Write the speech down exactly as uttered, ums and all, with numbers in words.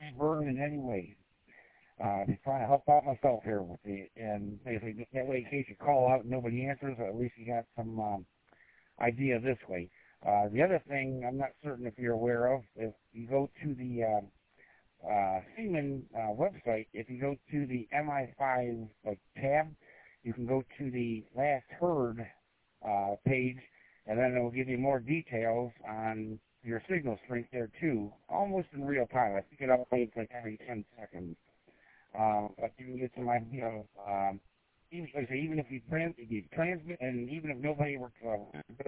burden in any way. Uh, just trying to help out myself here with the, and basically that way in case you call out and nobody answers, at least you got some um, idea this way. Uh, the other thing, I'm not certain if you're aware of, if you go to the uh, uh, Seaman uh, website, if you go to the M I five like tab, you can go to the last heard uh, page, and then it will give you more details on your signal strength there too, almost in real time. I think it updates like every ten seconds. Um, but you can get some idea of, um, even, like I say, even if you, trans, if you transmit, and even if nobody were to